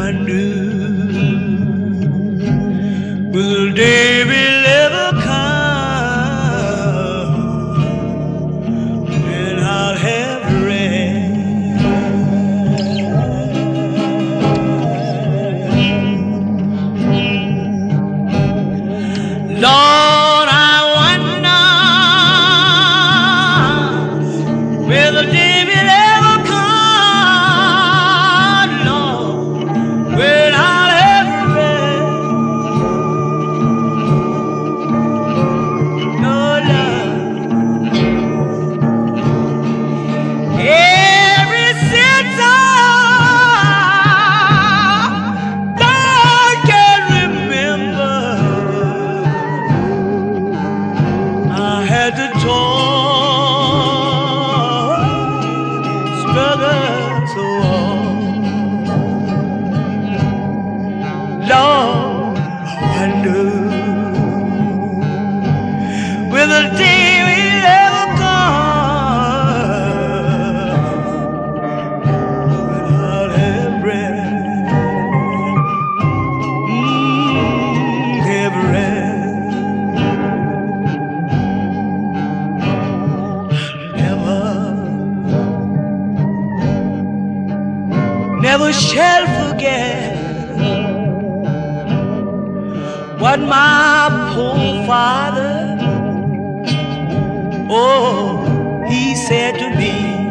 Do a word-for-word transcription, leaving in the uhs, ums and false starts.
wonder, will David ever come and I'll have rest? Lord, I wonder, will David ever come, Lord, when I'll have rest? No love. Ever since I Lord can remember, I had to toil, struggle so hard. Lord, I wonder, will the day will ever come when I'll have rest? Mm, have rest. Never, never shall forget what my poor father, oh, he said to me.